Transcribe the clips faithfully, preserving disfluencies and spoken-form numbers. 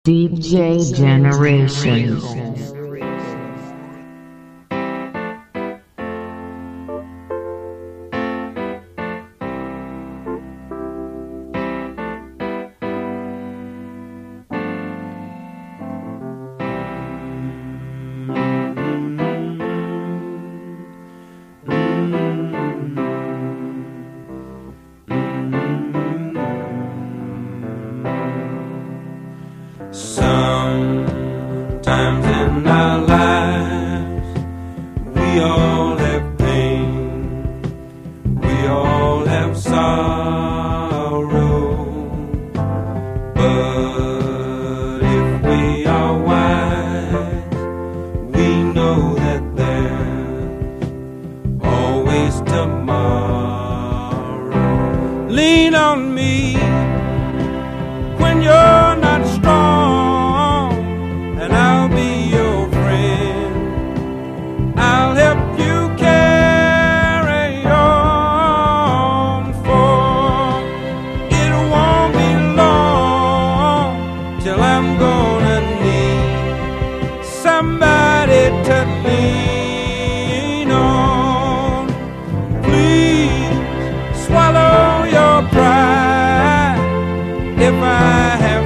D J Generations. Sometimes in our lives we all have pain, we all have sorrow, but if we are wise, we know that there's always tomorrow. Lean on me when you're not strong, I'll be your friend. I'll help you carry on, for it won't be long till I'm gonna need somebody to lean on. Please swallow your pride if I have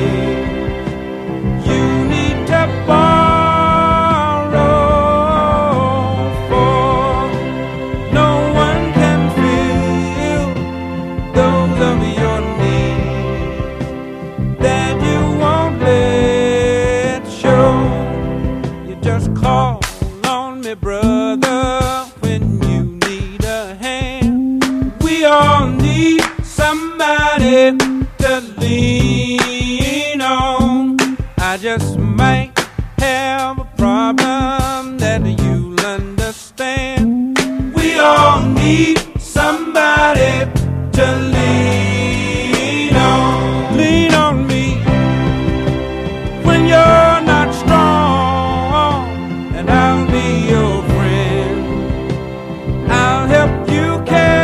to lean on. I just might have a problem that you'll understand. We all need somebody to lean on. Lean on me when you're not strong, and I'll be your friend. I'll help you carry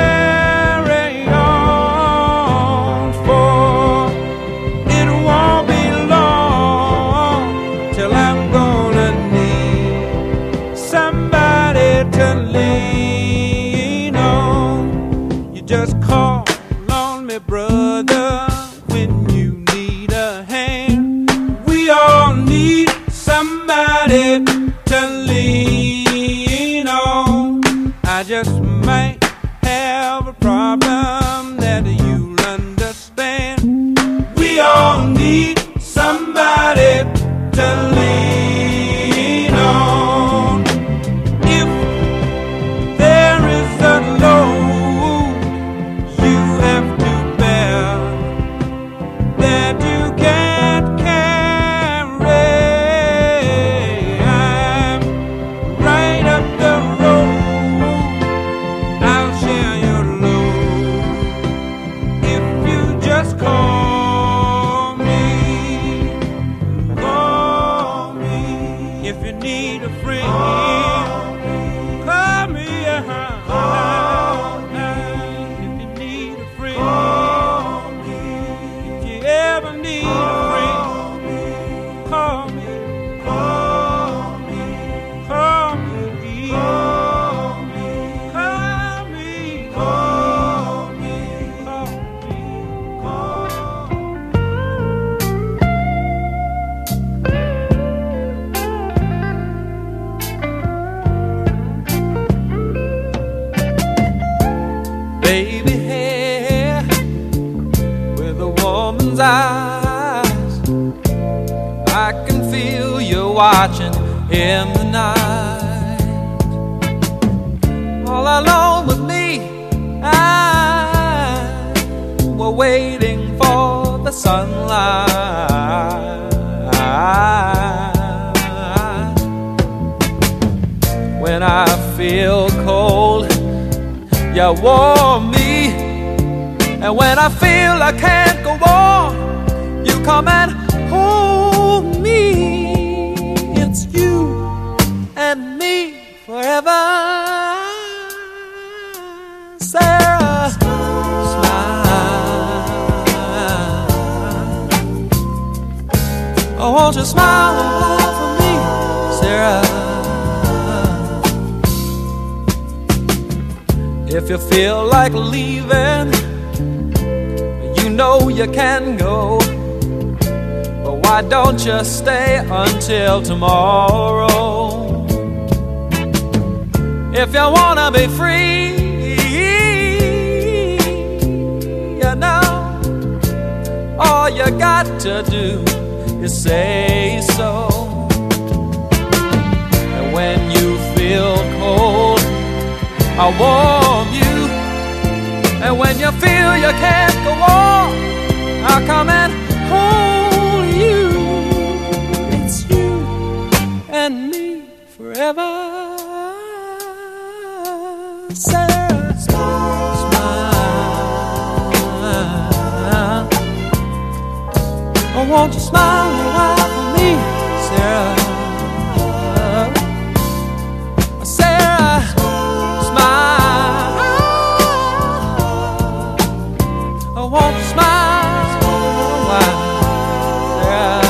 to lean on. I just might have a problem that you'll understand. We all need somebody to lean on. If there is a load you have to bear that you can't carry, baby hair with a woman's eyes. I can feel you watching in the night. All alone with me, I were waiting for the sunlight. When I feel cold, you warm me, and when I feel I can't go on, you come and hold me. It's you and me forever, Sarah. Smile. Oh, won't you smile a while for me, Sarah? If you feel like leaving, you know you can go. But why don't you stay until tomorrow? If you wanna be free, you know, all you got to do is say so. And when you feel cold, I'll warm you. And when you feel you can't go on, I'll come and hold you. It's you and me forever. Sarah, smile, smile. Oh, won't you smile a while for me, Sarah? Sarah, smile. Oh, won't you smile a while, Sarah?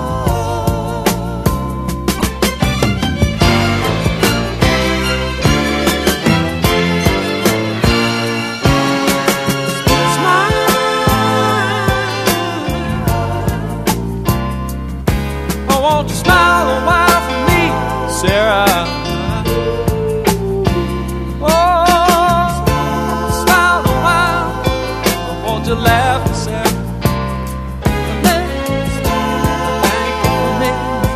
Won't you smile a while for me, Sarah? Oh, smile a while. Won't you laugh, Sarah? Thank you for me.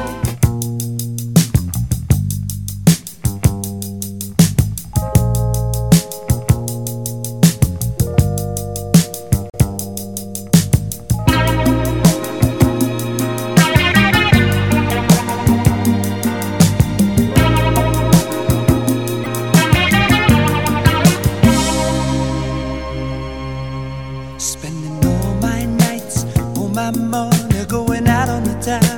Spending all my nights, all my money going out on the town,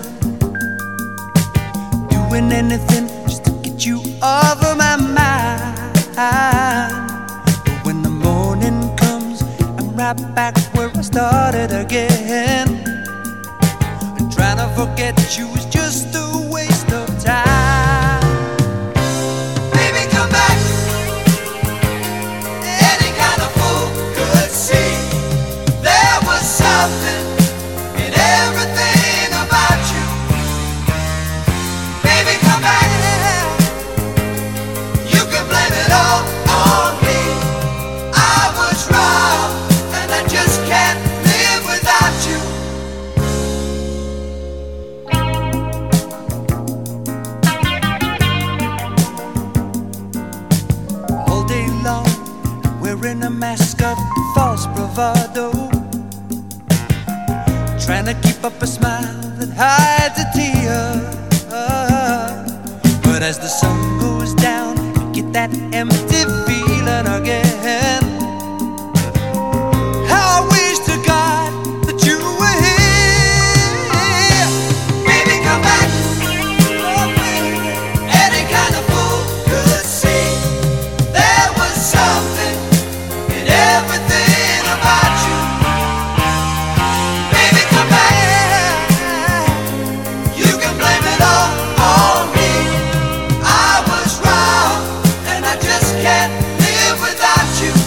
doing anything just to get you off of my mind. But when the morning comes, I'm right back where I started again. And trying to forget you is just a waste of time. Baby, come back. Any kind of fool could see there was something in everything about you. Baby, come back. You can blame it all on me. I was wrong, and I just can't live without you. All day long, wearing a mask of false bravado, trying to keep up a smile that hides a tear. But as the sun goes down, you get that empty feeling again. How I wish to God that you were here. Baby, come back. Oh, baby. Any kind of fool could see there was something in everything about you. Baby, come back. You can blame it all on me. I was wrong, and I just can't live without you.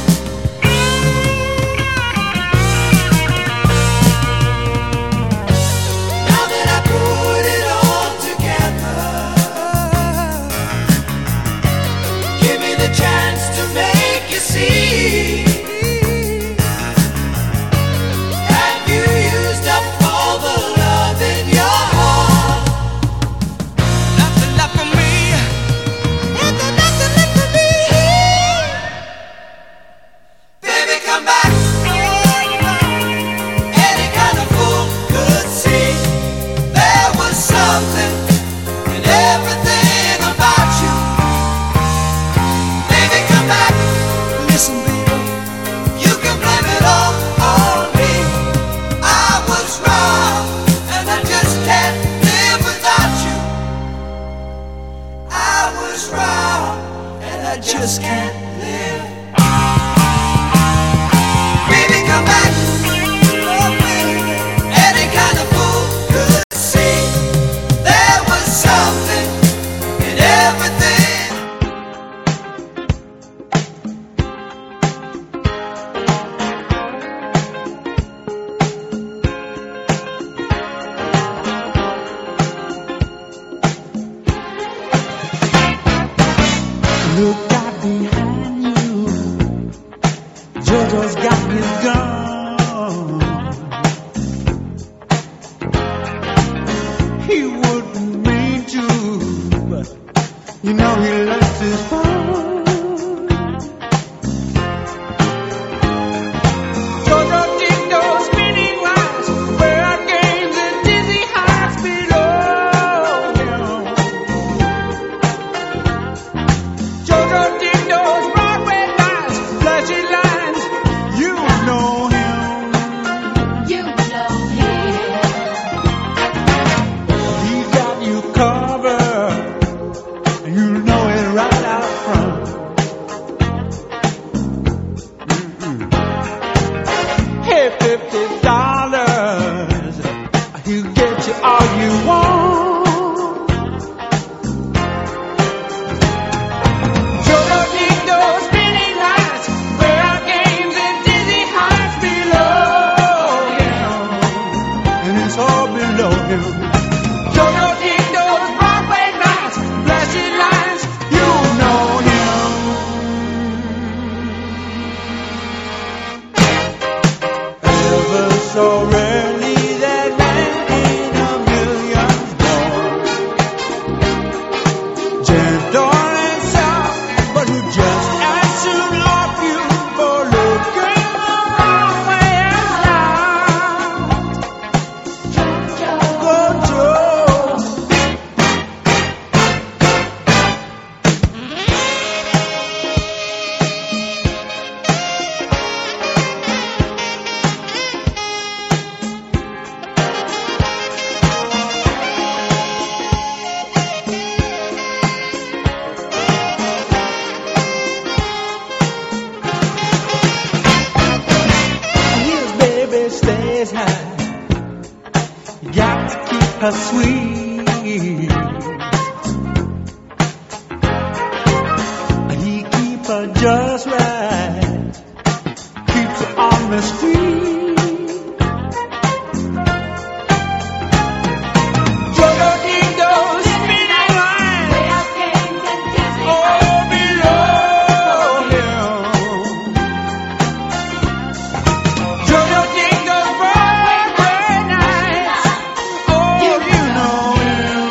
You know he loves his phone. Jojo Dingo spinning rhymes, where games and dizzy heights below him. Jojo Dingo's Broadway lights, flashy lines, you know him. You know him. He got you covered, and you know it right out front. Mm-mm. Hey, fifty dollars, he'll get you all you want. Jojo Dingo spinning lights, where games and dizzy heights below him, and it's all below him. Jojo Dingo's Broadway nights, flashy lines, you know him. Ever so rarely that man in a million born, gentle and soft, but who just as soon off you for looking the wrong way around. Go Joe. His baby stays high. You got to keep her sweet. He keep her just right. Keeps her on the street. Jojo Dingo spinning lines, Where games and dizzy all below him. Jojo Dingo's Broadway nights, oh, you know him.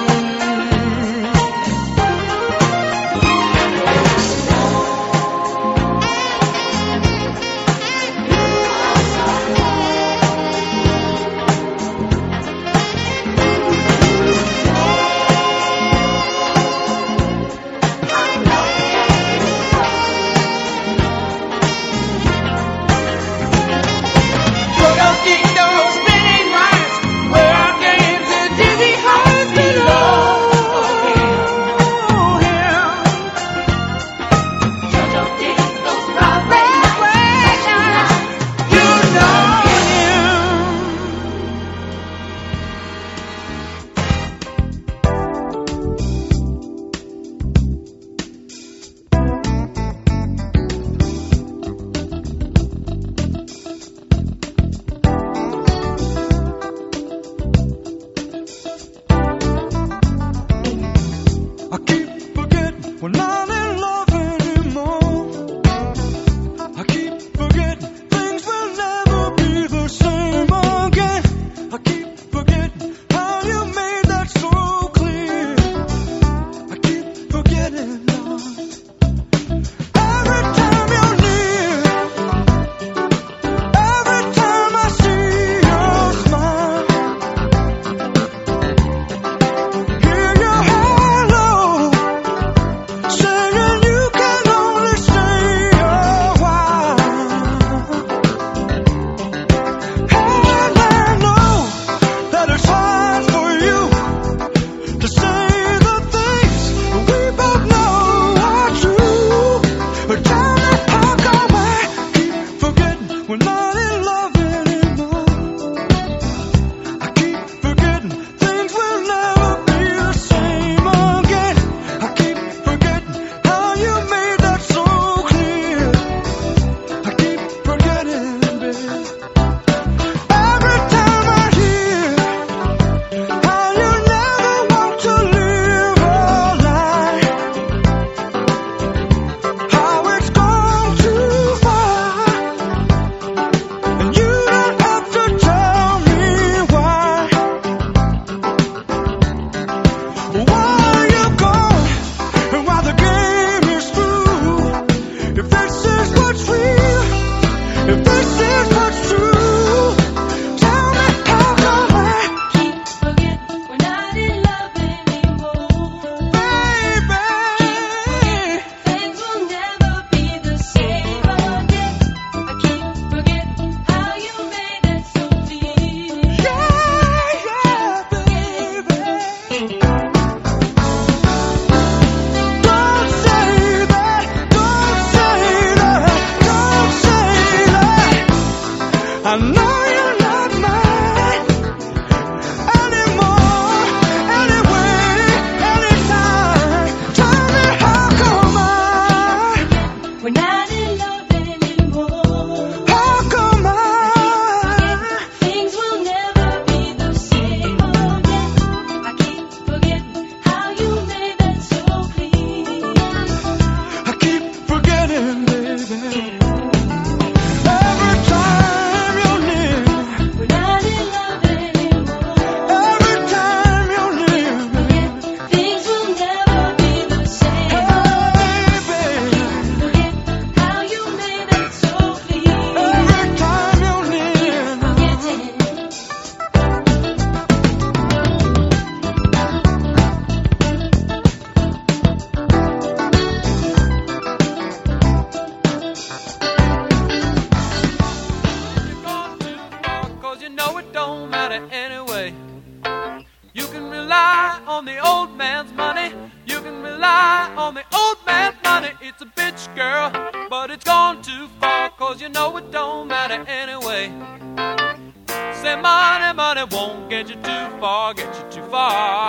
rely on the old man's money. You can rely on the old man's money. It's a bitch, girl, but it's gone too far, 'cause you know it don't matter anyway. Say money, money won't get you too far, get you too far.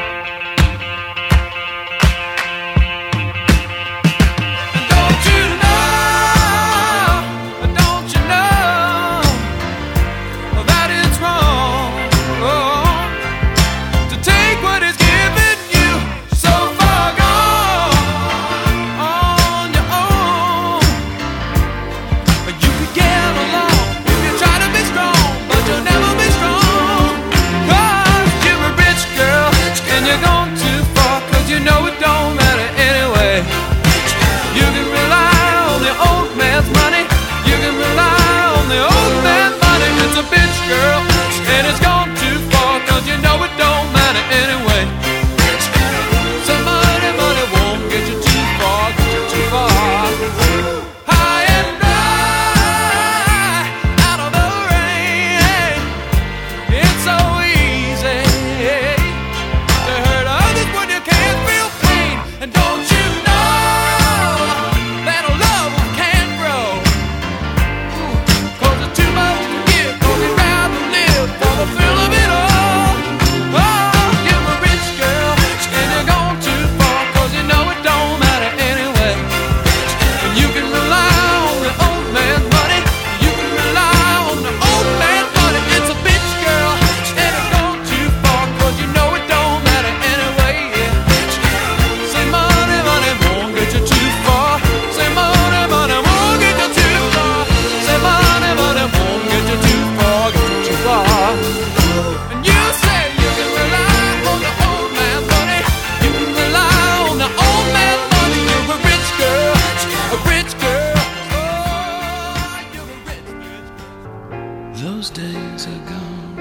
And it's gone too far, 'cause you know it don't matter anyway. So money, money won't get you too far, get you too far. High and dry, out of the rain. It's so easy to hurt others when you can't feel pain. And don't you know that love can't grow? 'Cause it's too much to give, 'cause you'd rather live for the thrill of it all. Oh, you're a rich girl, and you're gone too far, 'cause you know it don't matter anyway. And you can rely on the old man's money. You can rely on the old man's money. It's a bitch, girl, and it's gone too far, 'cause you know it don't matter anyway. Yeah. Say money, money won't get you too far. Say money, money won't get you too far. Say money, money won't get you too far, get you too far. And you say you can rely on the old man's money. You can rely on the old man's money. You're a rich girl, a rich girl. Oh, you're a rich, rich girl. Those days are gone.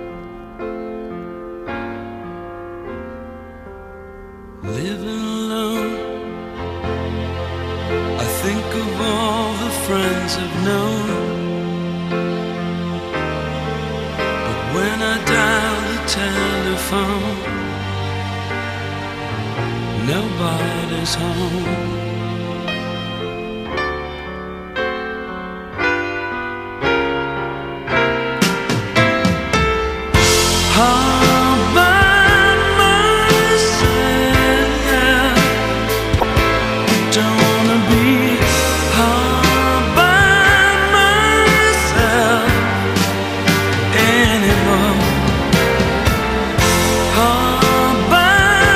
Living alone, I think of all the friends I've known. But when I dial the telephone, nobody's home. All by myself, don't wanna be all by myself anymore. All by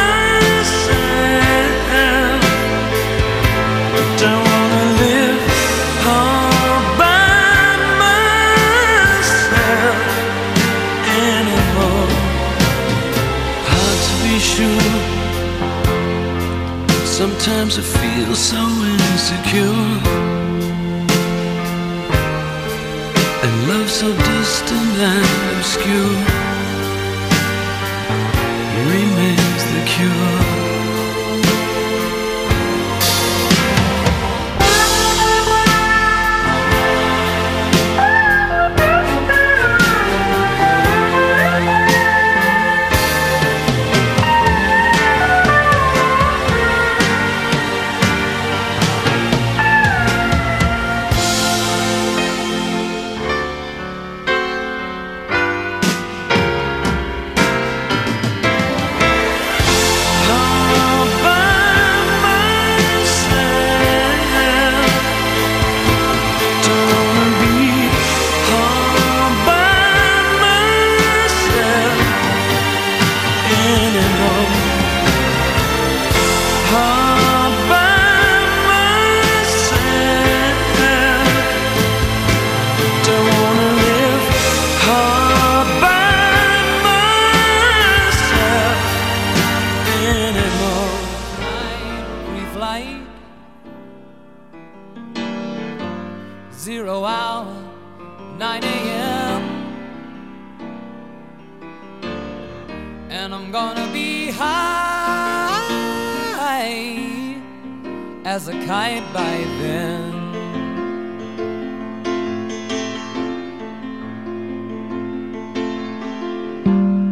myself, don't wanna live all by myself anymore. Hard to be sure. Sometimes I feel so insecure, and love so distant and obscure remains the cure. Zero hour, nine a.m. And I'm gonna be high as a kite by then.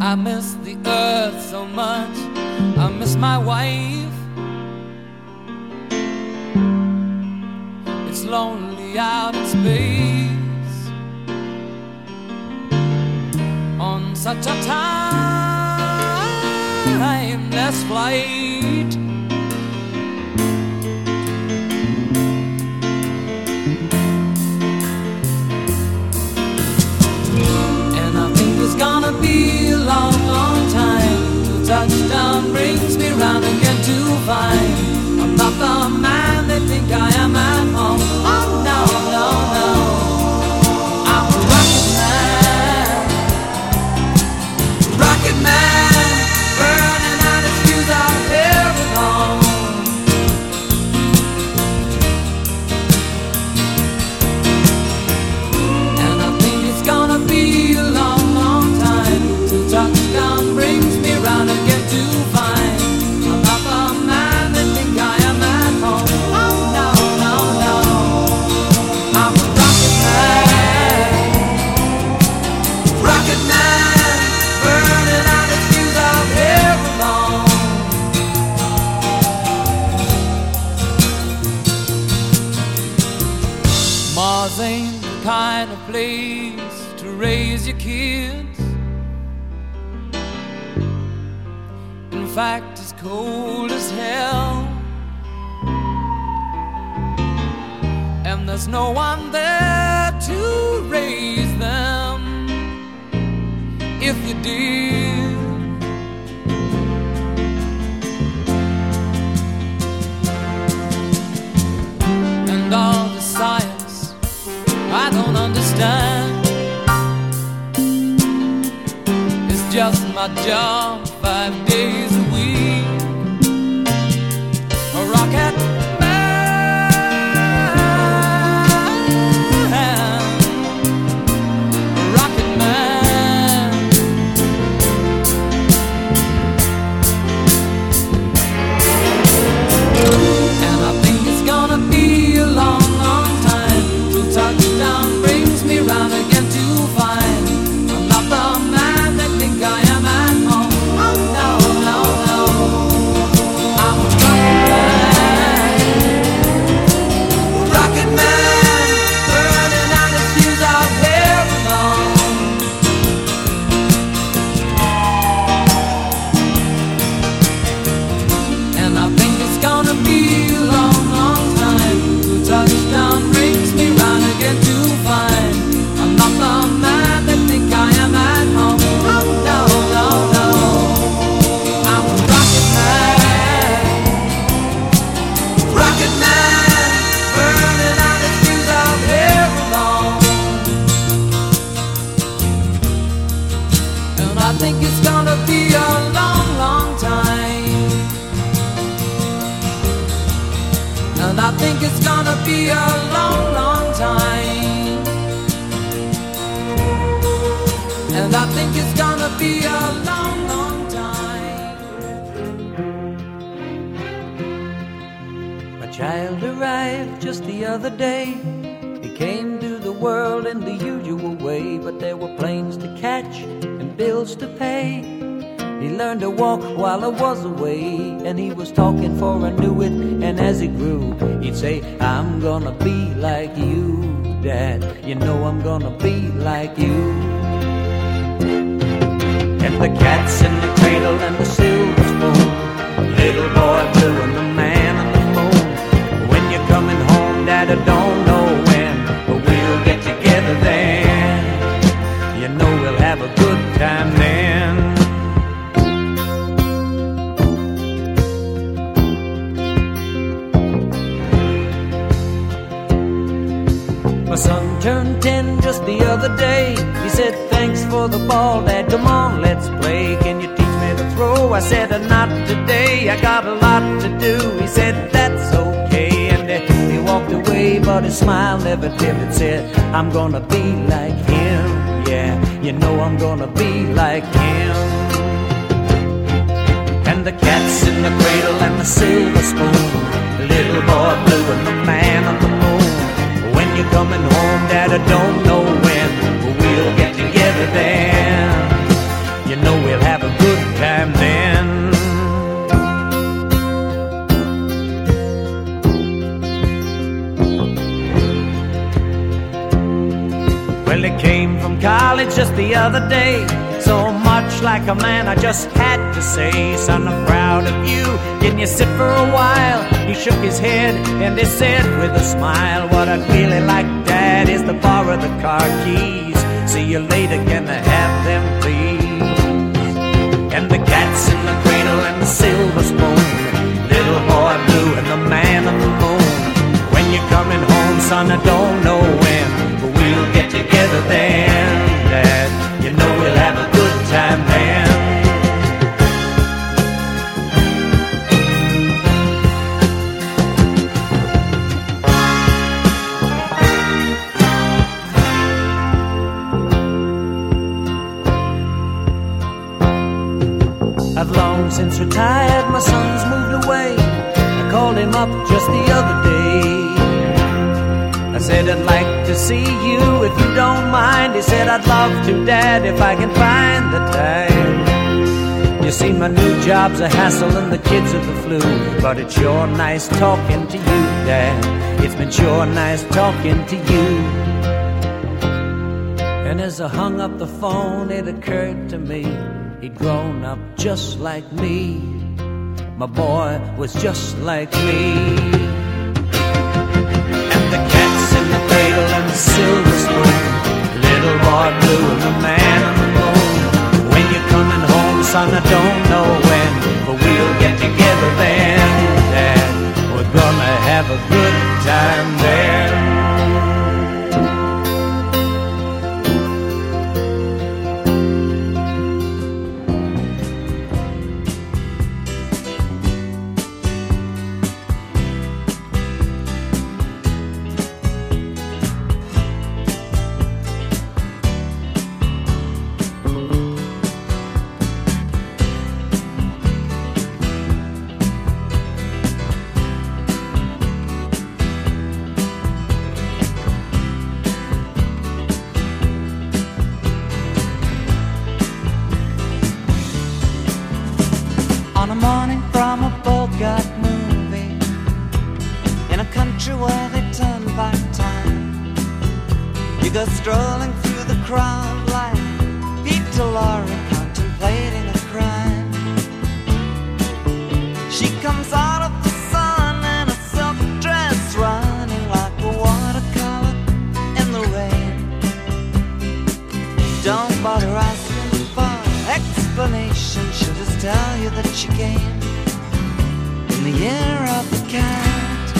I miss the earth so much. I miss my wife. It's lonely out in space on such a timeless flight. And I think it's gonna be a long, long time till touchdown brings me round again to find I'm not the man they think I am at home. Oh no, no, no, I'm a rocket man, rocket man, burning out his fuse out here alone. And I think it's gonna be a long, long time till touchdown brings me round again to find I'm not the man they think I am at home. Oh no, no, no, I'm a rocket man, rocket man, burning out his fuse out here alone. Mars ain't the kind of place to raise your kids. In fact, it's cold as hell, and there's no one there to raise them if you did. And all the science I don't understand, it's just my job five days a week. A rocket man, a rocket man. And I think it's gonna be a long, long time till touchdown brings me round again to find I'm not the man they think I am at home. Oh no, no, no, I'm a rocket man, rocket man, burning out his fuse out here alone. And I think it's gonna be a long, long time till touchdown brings me round again to find I'm not the man they think I am at home. Oh no, no, no, I'm a rocket man, rocket man, burning out his fuse out here alone. And I think it's gonna be a long, long time. And I think it's gonna be a long, long time. And I think it's gonna be a long, long time. My child arrived just the other day. He came to the world in the usual way, but there were planes to catch and bills to pay. He learned to walk while I was away, and he was talking for I knew it. And as he grew, he'd say, I'm gonna be like you, Dad. You know I'm gonna be like you. And the cat's in the cradle and the silver spoon, little boy blue and the man on the moon. When you're coming home, Dad, I don't know when, but we'll get together then. You know we'll have a good time then. My son turned ten just the other day. He said, thanks for the ball, Dad, come on, let's play. Can you teach me to throw? I said, not today, I got a lot to do. He said, that's okay, and he walked away, but his smile never dimmed. Said, I'm gonna be like him, yeah, you know I'm gonna be like him. And the cat's in the cradle and the silver spoon, the little boy blue and the man on the moon. When you're coming home, Dad, I don't know when, but we'll get together then. You know we'll college just the other day. So much like a man, I just had to say, son, I'm proud of you. Can you sit for a while? He shook his head and he said with a smile, what I'd really like, Dad, is to borrow the car keys. See you later, can I have them, please? And the cat's in the cradle and the silver spoon, little boy blue and the man on the moon. When you're coming home, son, I don't know when, but we'll get together then, Dad. You know we'll have a good time then. I've long since retired, my son's moved away. I called him up just the other day. I said, I'd like to see you if you don't mind. He said, I'd love to, Dad, if I can find the time. You see, my new job's a hassle and the kids are the flu, but it's sure nice talking to you, Dad. It's been sure nice talking to you. And as I hung up the phone, it occurred to me, he'd grown up just like me. My boy was just like me. And the cat's in the cradle and the silver spoon, little boy blue and the man on the moon. When you're coming home, son, I don't know when, but we'll get together then, Dad. We're gonna have a good time then. On a morning from a Bogart movie, in a country where they turn back time, you go strolling through the crowd like Peter Lorre contemplating a crime. She comes out of the sun in a silk dress, running like a watercolor in the rain. Don't bother asking for explanation, she'll just tell you that she came in the year of the cat.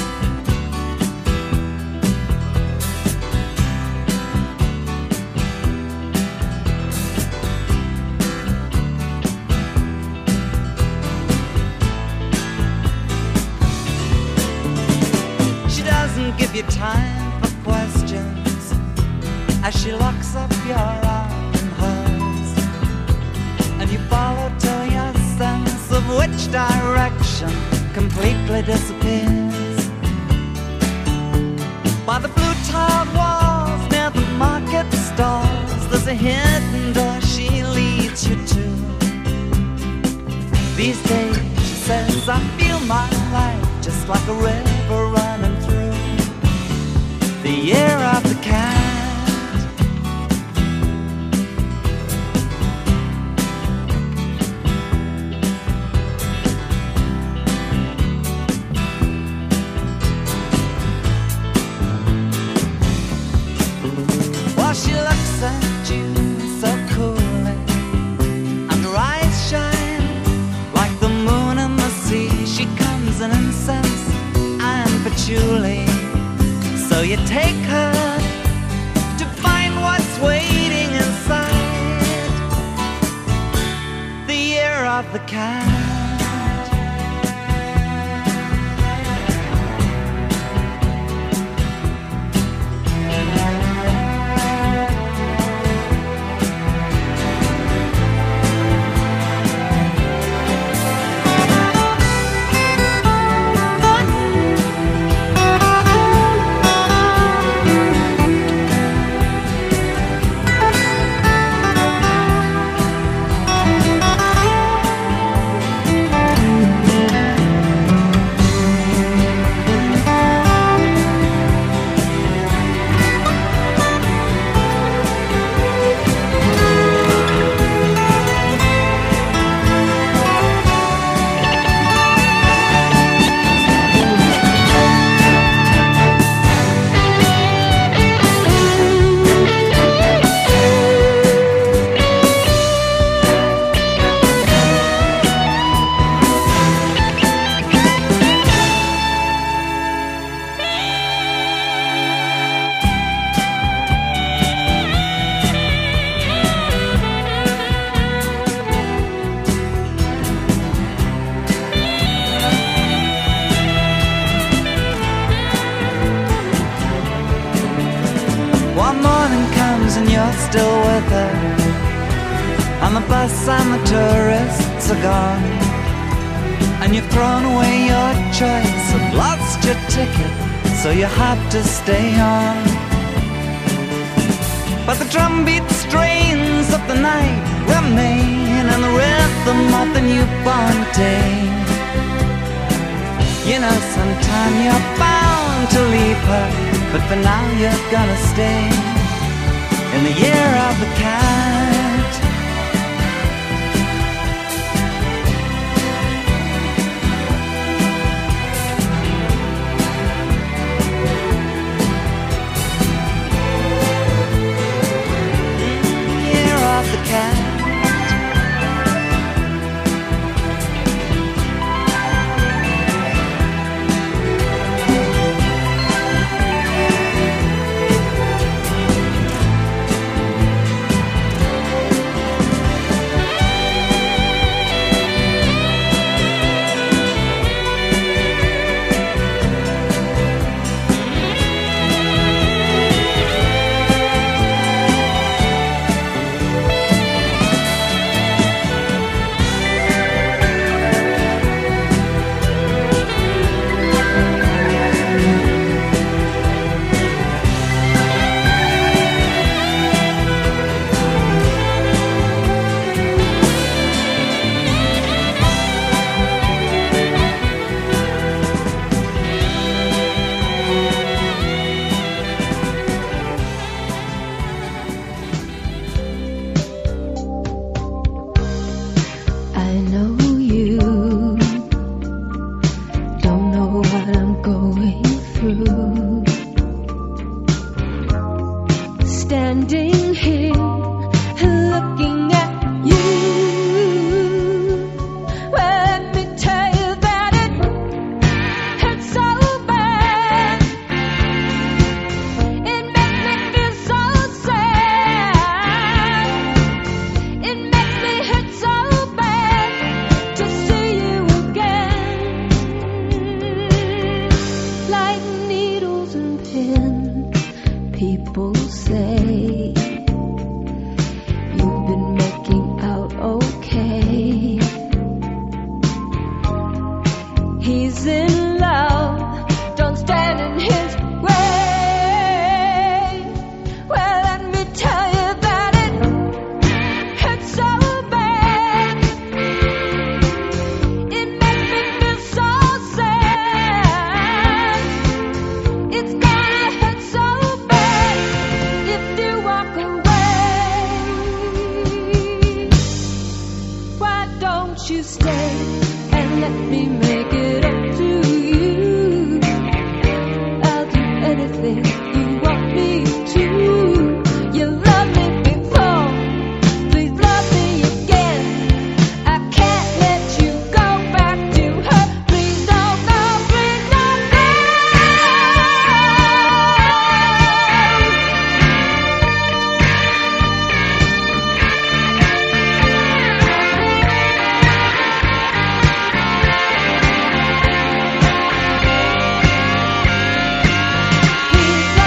She doesn't give you time for questions as she locks up your arm in hers, and you follow till your sense of which direction completely disappears. By the blue tiled walls near the market stalls, there's a hidden door she leads you to. These days, she says, I feel my life just like a river running through the year of the cat. While she looks at you so coolly, and her eyes shine like the moon and the sea. She comes in incense and patchouli, so you take her to find what's waiting inside the year of the cat. still with her. On the bus and the tourists are gone, and you've thrown away your choice and lost your ticket, so you have to stay on. But the drumbeat strains of the night remain, and the rhythm of the newborn day. You know, sometime you're bound to leave her, but for now you're gonna stay in the year of the cat. Year of the cat. Standing here looking at you. Well, let me tell you that it hurts so bad. It makes me feel so sad. It makes me hurt so bad to see you again. Like needles and pins, people say you've been making out okay. He's in love, don't stand in his way. Well, let me tell you that it hurts so bad. It makes me feel so sad. It's gonna hurt so bad if you walk away. Why don't you stay and let me make it up to you? I'll do anything you want me to. You loved me before, please love me again. I can't let you go back to her. Please don't go, please don't go. He's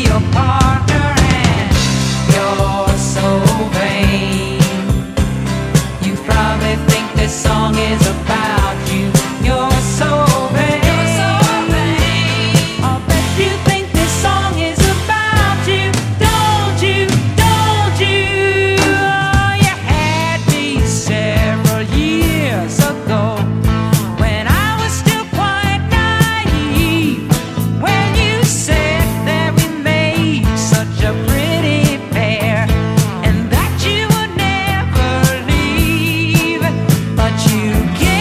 your partner, and you're so vain. You probably think this song is about you. You're so vain. You're so vain. I'll bet you think this song is about you. Don't you? Don't you? Oh, you had me several years ago when I was still quite naive. When you said that we made such a pretty pair and that you would never leave, but you gave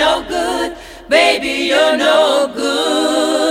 no good. Baby, you're no good.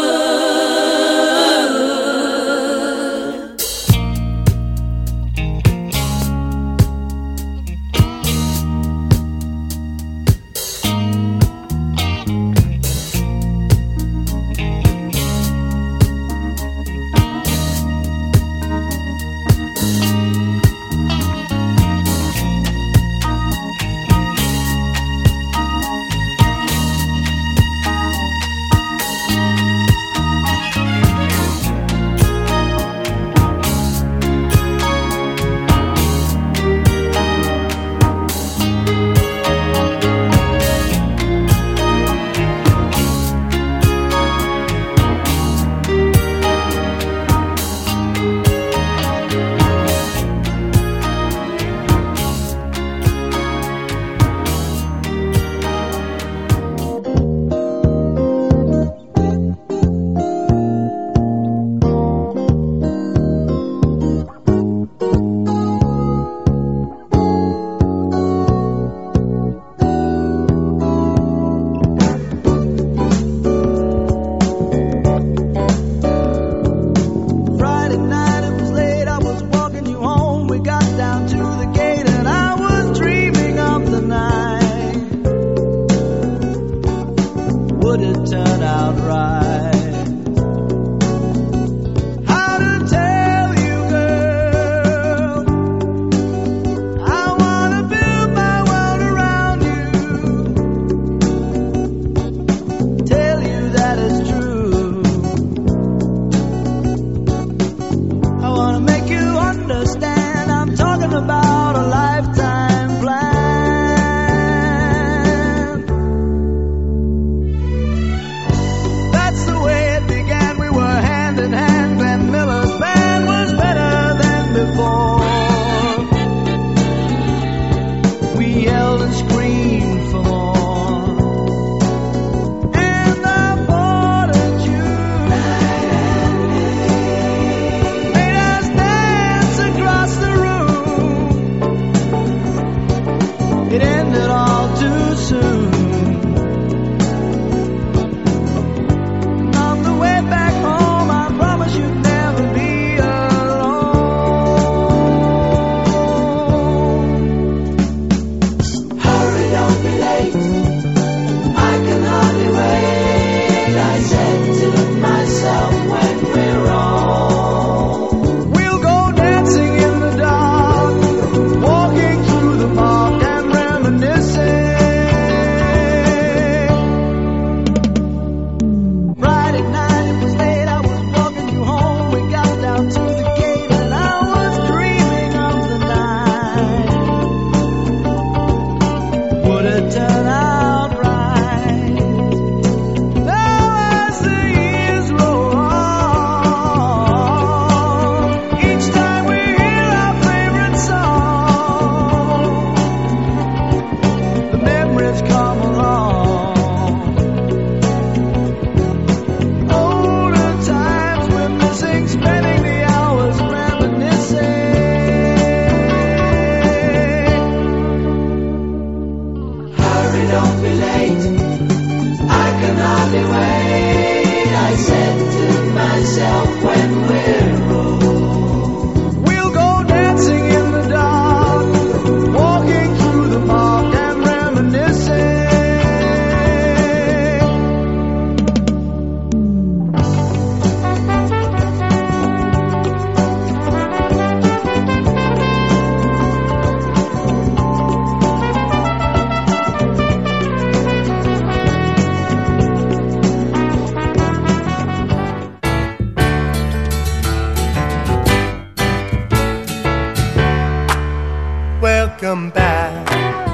Welcome back.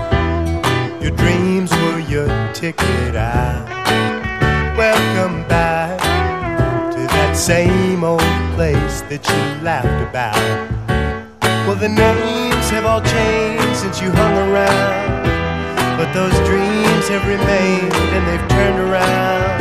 Your dreams were your ticket out. Welcome back to that same old place that you laughed about. Well, the names have all changed since you hung around, but those dreams have remained and they've turned around.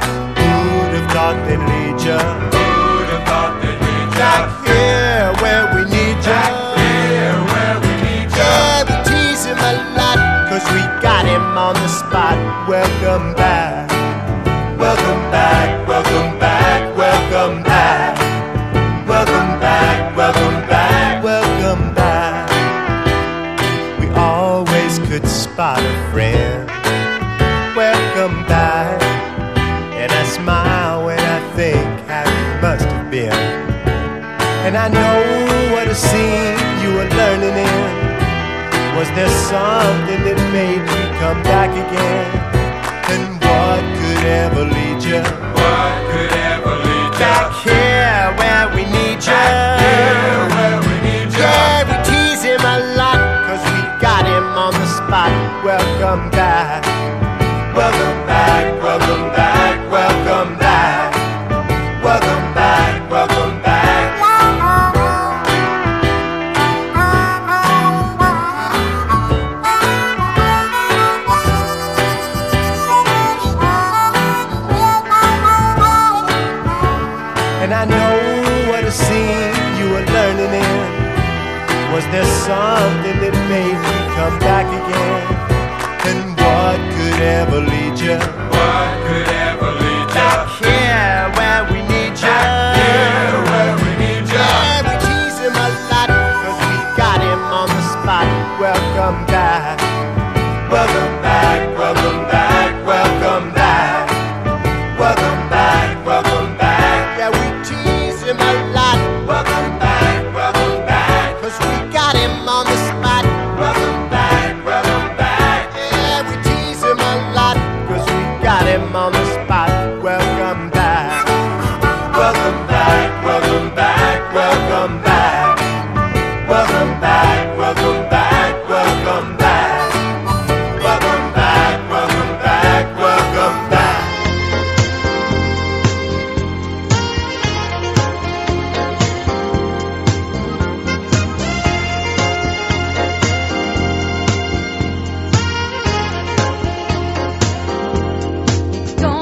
Who'd have thought they'd lead ya? Who'd have thought they'd lead ya? Back here where we need ya. Back here where we need ya. Yeah, we tease him a lot 'cause we got him on the spot. Welcome back, welcome back, welcome back, welcome back, welcome back, welcome back, welcome back. We always could spot a friend. Welcome back. And I smile when I think how you must have been. And I know what a scene you were learning in. Was there something that made you come back again? And what could ever lead you? What could ever lead you? Back here where we need you. Back here where we need you. Yeah, we tease him a lot, cause we got him on the spot. Welcome back. Welcome back, welcome back, welcome back. Welcome back, welcome back. And I know what a scene you were learning in. Was there something that made you come back again? And what could ever lead you? What could ever lead you? Back here where we need you. Back here where we need you. Yeah, we tease him a lot, cause we got him on the spot. Welcome back. Welcome back, welcome back, welcome back. Welcome back, welcome back. Yeah, we tease him a lot. Welcome back, welcome back, cause we got him on the spot. Welcome back, welcome back. Yeah, we tease him a lot, cause we got him on the spot. Welcome back. Welcome back, welcome back, welcome back. Welcome back, welcome back, welcome back. Welcome back, welcome back, welcome back. Don't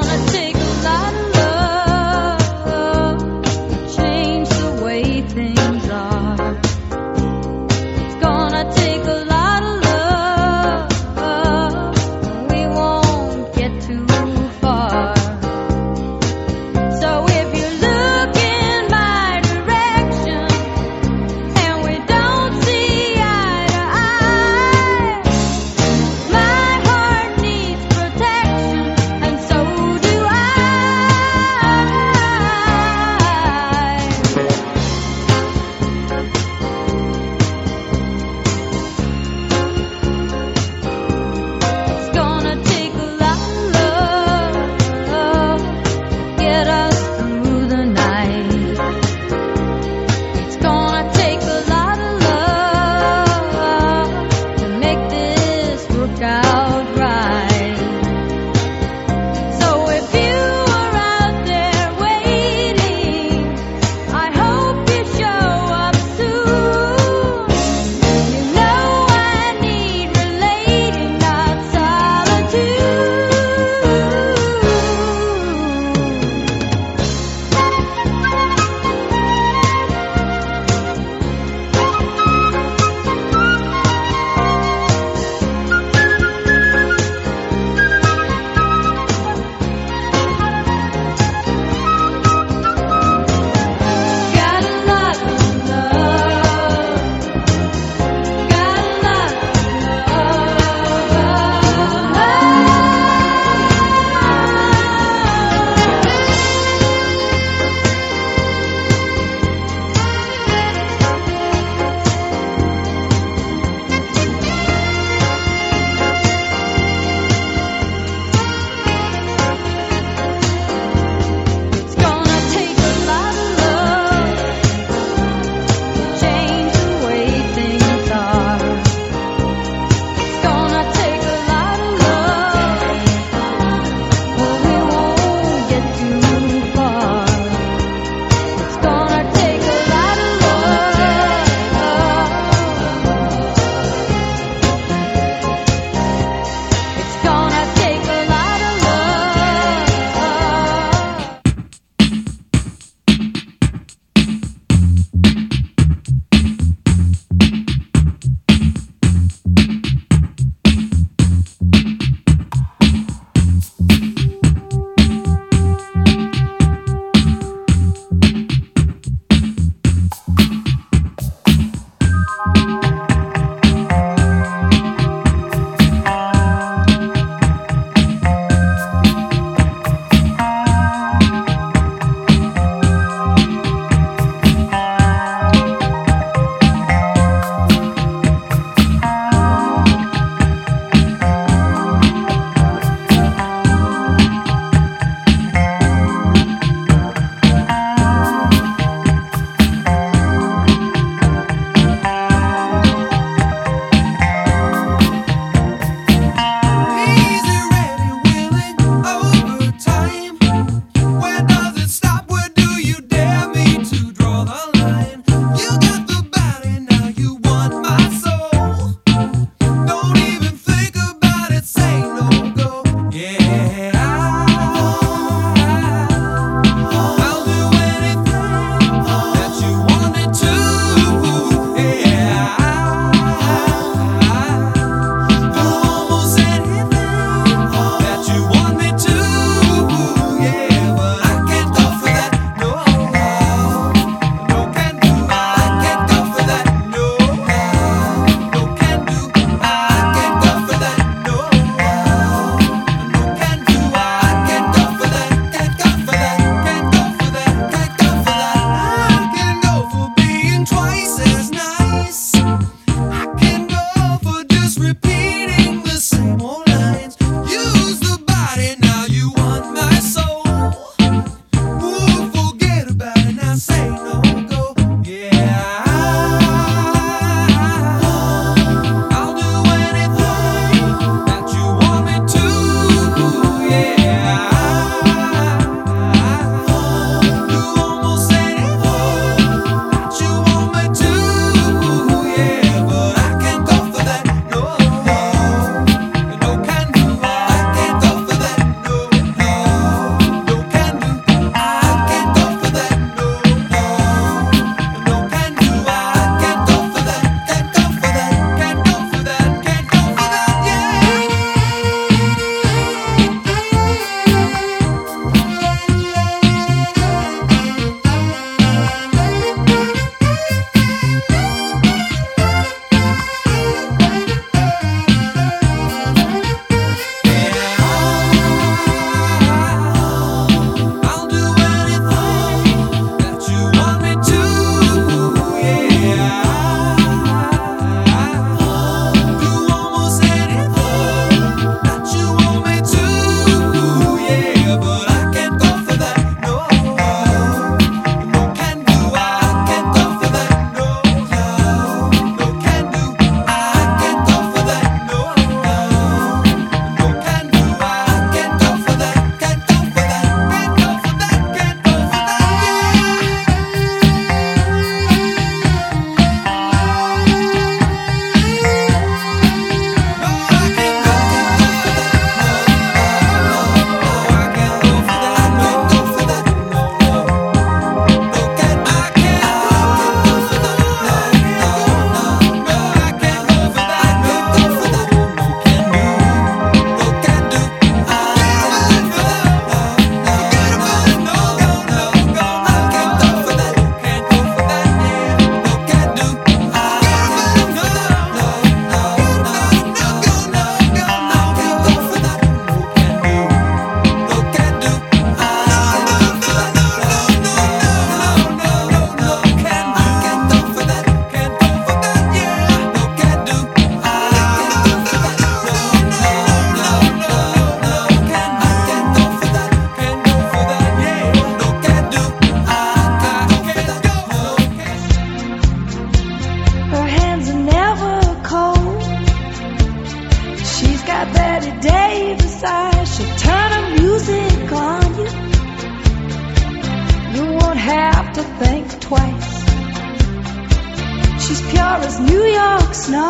far as New York snow.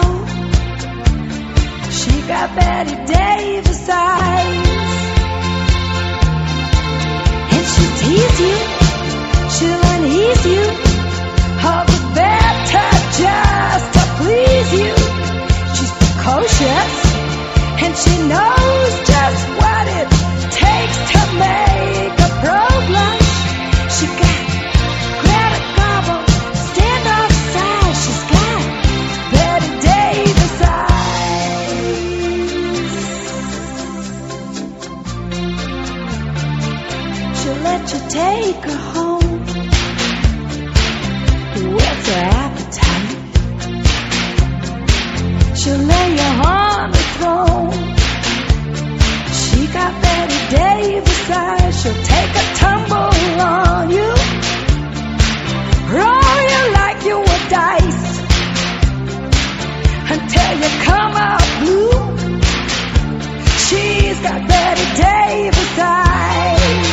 She got Betty Davis eyes, and she'll tease you, she'll unease you, all the better just to please you. She's precocious, and she knows just what it takes to make a pro blush. She got Greta Garbo, stand off side. She's got Betty Davis eyes. She'll let you take her home, whet her appetite. She'll lay you on the throne. She got Betty Davis eyes. She'll take a tumble on you, roll you like you were dice, until you come out blue. She's got Betty Davis eyes.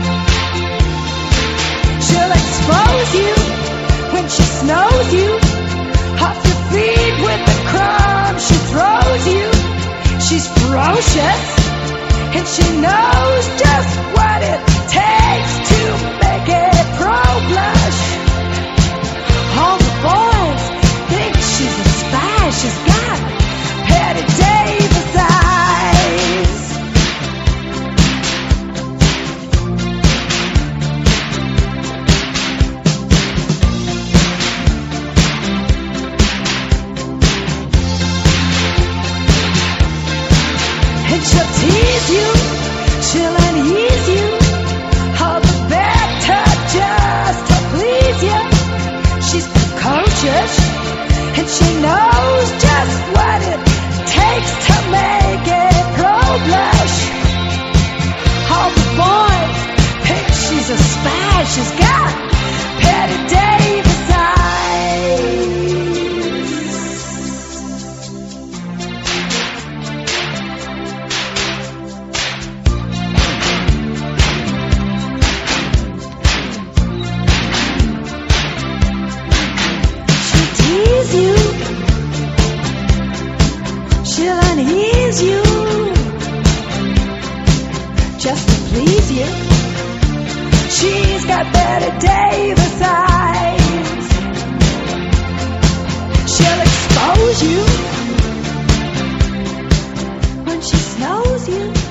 She'll expose you when she snows you, off your feet with the crumbs she throws you. She's ferocious, and she knows just what it takes to make a pro blush. All the boys think she's a spy. She's got Betty Davis eyes. And she'll tease you, she'll unease you, all the better just to please you. She's precocious, and she knows just what it takes to make a pro blush. All the boys think she's a spy. She's got Betty Davis eyes. You, she'll unease you, just to please you. She's got Betty Davis eyes. She'll expose you when she snows you.